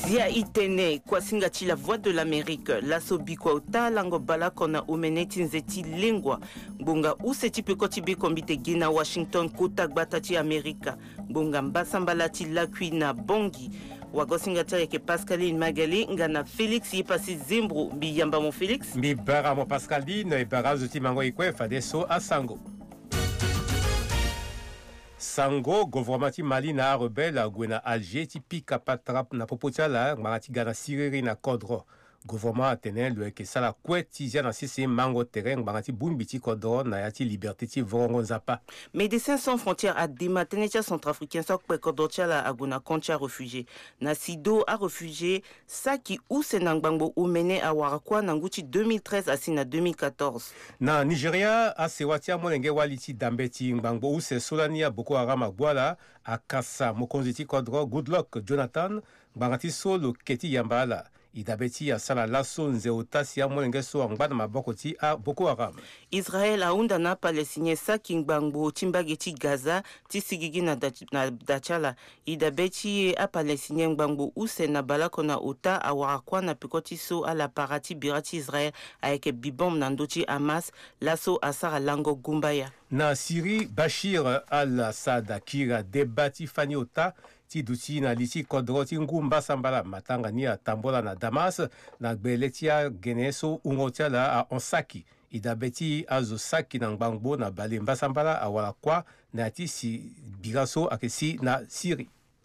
Zia itene kwa singati la voix de l'Amérique. Lasso bikwa uta lango bala kona umeneti nzeti lingwa. Bunga useti pekoti bekombite gina Washington kota gbatati Amerika. Bunga mbasambalati lakwi na bongi. Wagosingata yake Pascaline Magali ngana Félix yipasi Zimbro biyamba mon Félix. Mi bara mo Pascaline e bara zuti mango ikwe fadeso asango. Sango gouvernement Mali na rebelle gwena Alger ti pika patrap na popotiala marati gana siriri na kodro. Gouvernement atenen le ke sala kweti zia na sisi mango terrain marati bumbiti kodro na yati liberté ti vorongo nzapa. Médecins sans frontières a dématené centrafricain sok pe kodrotiala aguna koncha réfugié. Na sido a réfugié saki ou senangbango umene a warakwa nanguchi 2013 asina 2014. Na Nigeria a sewatia molenge waliti dambeti ngbango ou se solania Boko Haram agwala akasa mokonziti kodro Goodluck Jonathan ngbanati solo keti yambala. Idabeti a sala lasso nzeotasi a molenge so angbana mabokoti a Boko Haram. Israël a undana palestinien saking bangbo timbageti Gaza tisigigi na dachala. Idabeti a palestinien bangbo use na balakona ota a warakwa na pekoti so a la parati birati Israël avec bibom nandochi Hamas lasso a sara lango gumbaya. Na Syrie, Bashir al-Assad kira debati fani ota ti duti na liti kodro ti ngumba sambala matanga ni a tambola na Damas na gbeletia geneso ungotia la a Onsaki. Idabeti azo saki na ngbangbo na balemba sambala a wala kwa na ti si bigaso akesi na Syrie.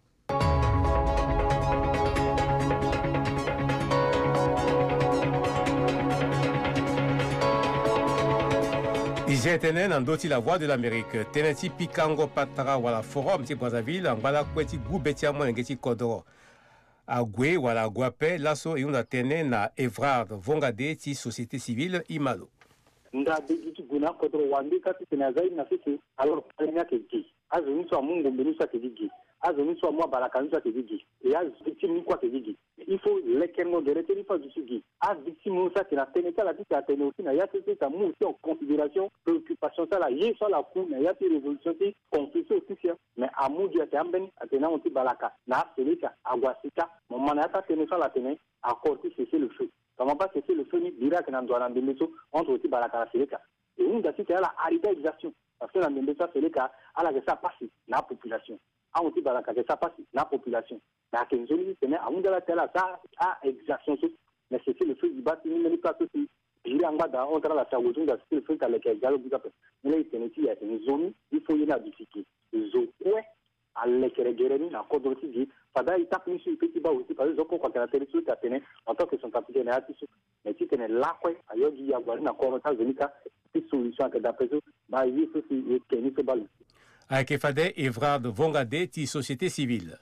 Izetenen andoti la voix de l'Amérique. Teneti pikango patara wala forum ti Brazzaville ngala kweti gubetia molengeti kodro. Agwe wala guape laso iunda tene na Evrard Vongade ti société civile imalo. Nda bigi guna kodro wandi kati tinazai na sisi alors premier ke gi. Azuni so mungu mbenusa ke gi. Azuni so mwa balakanza ke gi. Et az victime quoi ke gi. Il faut les kengo de retenir pas du sugi. Az victime ça qui na teneta la tita tene aussi na ya tete ta mu en considération préoccupation ça la yé ça la coup na ya ti révolution ti confession aussi mais amu dia tamben atena on ti balaka na selika agwasika mon mana ta tene ça la tene à côté c'est le feu. Comment pas cesser le feu ni direct na ndwana ndemeso entre ti balaka na selika. Et une dati la arrêtation parce que na ndemesa selika ala que ça passe na population. A on ti balaka que ça passe na population. La Kenzoni, c'est à Mundala Tela, ça a exaction, mais c'est le feu du bâtiment, mais pas aussi. Il y a un bas dans la Saoudou, c'est le feu avec les galop du Capet. Mais il y a une zone, il faut y en difficulté. Les autres, à l'équerre, à Kodoti, Fada, il tape sur le petit bas aussi, par exemple, quand la télé à tenir, en tant que son capitaine négatif, mais si tu es là, à Yogi, à Guarina, à Zenica, c'est solution que d'après eux, bah, il faut qu'il y ait ce bal. Avec Fade, Evrard Vongade, ti société civile.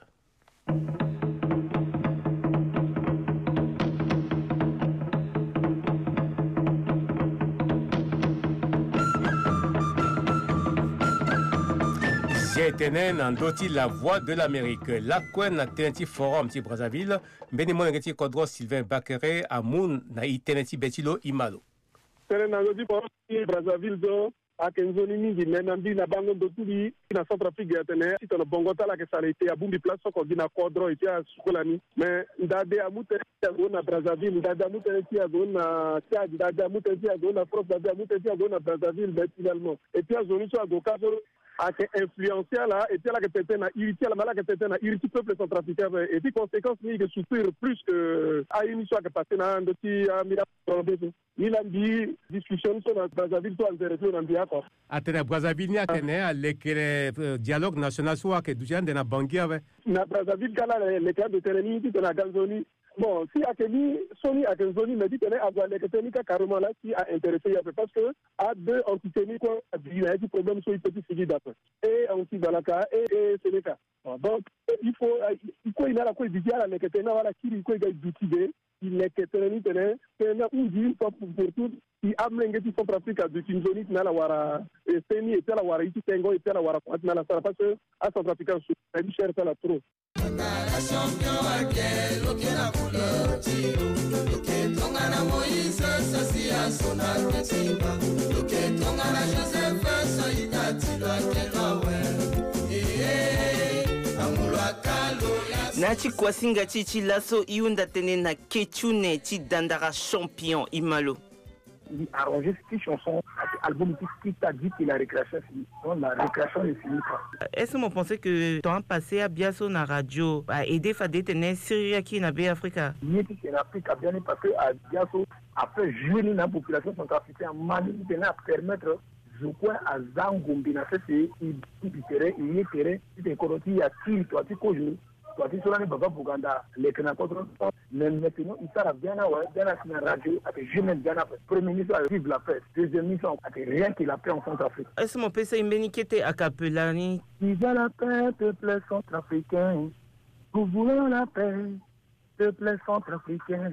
Tenen andoti la voix de l'Amérique. La Kwen na teneti forum ti Brazzaville. Mbeni mo ngeti kodro Sylvain Bakere amun na iteneti betilo imalo. Tenen andoti forum ti Brazzaville do akenzoni mingi menambi na bango dotuli na Centrafrique atene ti tono bongota la ke salete abumbi place ko dina kodro iti asukolani mais ndade amute ti na Brazzaville ndade amute ti na Tchad ndade amute ti na France ndade amute ti na Brazzaville mais finalement et puis azoni so agoka a influencé là et puis là que c'était na irrité la malade que c'était na irrité peuple centrafricain et puis conséquence ni de souffrir plus que à une histoire que passé na ndoti amira Milambi discussion sur la Brazzaville to intéressé na mbia quoi atene Brazzaville ni atene à l'école dialogue national soit que du genre na bangi avec na Brazzaville kala le cadre de terrain ti na Ganzoni. Bon, si Akemi, Sony Akenzoni me dit qu'elle a les techniques carrément là qui a intéressé parce que à deux antisémites quoi, il y a des problèmes sur les petits civils d'après. Et anti-Balaka et Sénéca. Donc, il faut il a la quoi, il y a la neketena wala qui il faut d'utiliser, il neketena ni tene, tena ou dit pour tout, il a mengé qui sont pratiques à d'utiliser na la wara et Seni et la wara ici tengo et la wara na la parce que à Centrafrique c'est cher ça la trop. La champion Raquel, la couleur Loke Tongana Moïse, Sassia Sona Ketiba, Loke Tongana Joseph, Saïda Tilo Akelawe, Amulo Akalo. Nachi kwasinga chichi laso iunda tene na ketune ti dandara champion imalo. Il a arrangé cette chanson, album qui t'a dit que la récréation est finie. Non, la récréation ne finit pas. Est-ce que vous pensez que temps passé à Biaso na radio a aidé Fadé tene Syria qui na bé Africa? Il est en Afrique a bien parce que à Biaso après jouer la population centrafricaine Mali tenait à permettre je crois à Zangombi na fait c'est il terrain il est terrain il est corrompu à qui toi tu cojo toi tu sur les baba Buganda les kana contre mais maintenant il sera bien à la radio avec jeune bien après premier ministre a vivre la paix deuxième ministre avec rien qu'il a fait en Centrafrique. Est-ce mon PC Imbenikete à Capelani? Vive la paix peuple centrafricain, nous voulons la paix peuple centrafricain.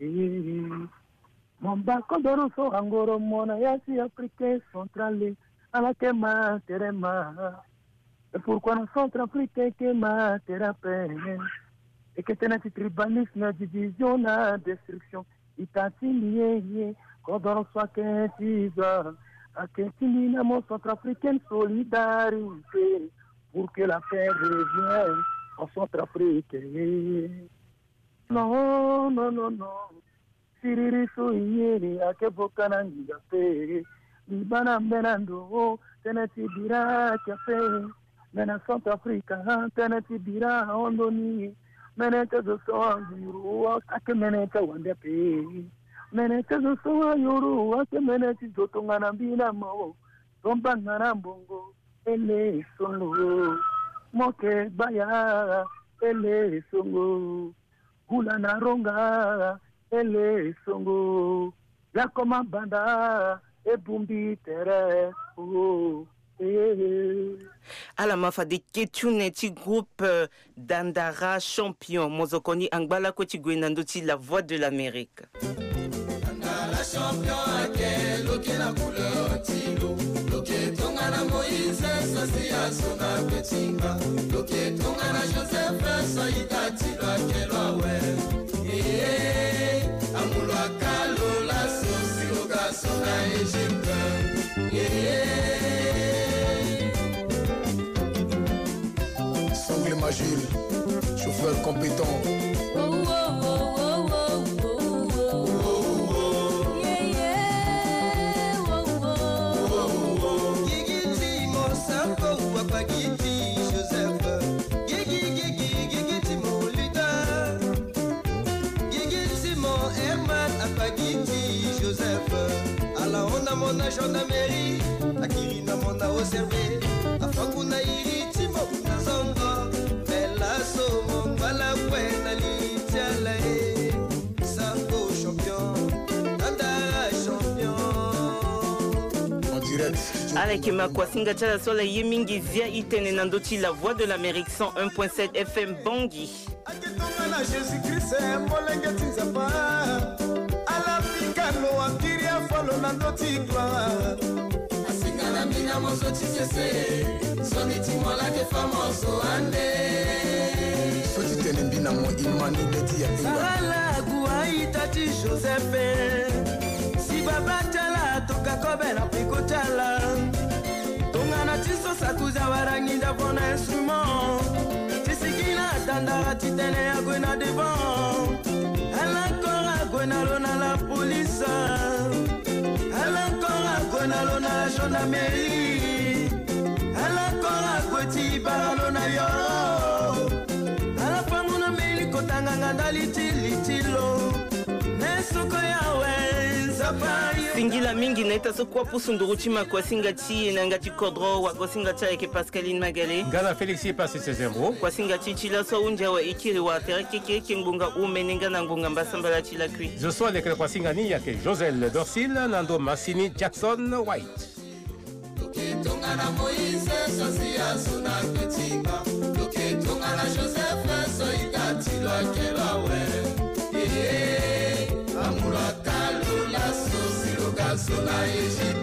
Mon bako doroso angoro mona yasi africain centrale à la kema terema. Et pourquoi nous centrafricains kema thérapie? Et que t'es tribalisme, division, la destruction. Il t'a signé, quand on soit qu'un teaser, à qu'un mon centrafricaine solidarité, pour que la paix revienne en Centrafrique. Non, non, non, non. Siriri soyeri, à que bokana n'igapé, Libana menando, teneti bira café, mena Centrafrica, teneti bira ondoni. Menete zo so yuru ake menete wande pe menete zo so yuru ake menete zo tongana bina mo tomba ngana bongo ele songo moke baya ele songo hula na ronga ele songo la koma banda e bumbi tere oh. À la mafa de Ketuneti groupe Dandara champion Mozokoni Angbala Koti Gwenandoti la voix de l'Amérique. Dandara champion ake loke na couleur tilo loke tongana Moïse sosia sona petinga loke tongana Joseph soita tilo ake lowe amulo akalo la sosi loka sona Egypte Agile, chauffeur compétent. Oh, oh, oh, oh, oh, oh, oh, oh. Yeah, yeah. Oh, oh, oh, oh. Gigi mon sako papa Gigi Joseph. Gigi mon leader. Gigi mon Herman papa Gigi Joseph. Alors on a mon agent d'Amérique, Akirina mon a observé. Afakuna iri timo na zongo. Avec ma kwasinga chala sola yemingi via itene nandoti la voix de l'Amérique 101.7 FM Bangui. Jésus-Christ molenge tinzapa ala pikalo akiria falo nandoti gloire asingana mina mozo tisese soni timola ke famoso ande soti telembina mo imani beti ya sala guaita ti Joseph si baba tala toka kobela pikotala tongana tiso sakuza warangi davona instrument tisikina dandara titene ya gwena devant elle encore a gwena lona la police elle encore a gwena lona la gendarmerie elle encore a gweti baralona yo ala famuna meli kotanga nganda litilo nesoko yawe Singila mingi neta so kwa pusunduruchi makwa singati nangati kodro wa singati avec Pascaline Magalé. Gana Félixi passe ses zembro. Kwa singati chila so unja wa ikiri wa tereke kingunga umenenga nangunga mbasambala chila kui. Je sois les kwa singani yake Josel Dorsil Nando Massini Jackson White. Loketonga na Moïse sosia sona petinga loketonga na Joseph soita tilo akelawe amura kalo la sosi loka sona Egypte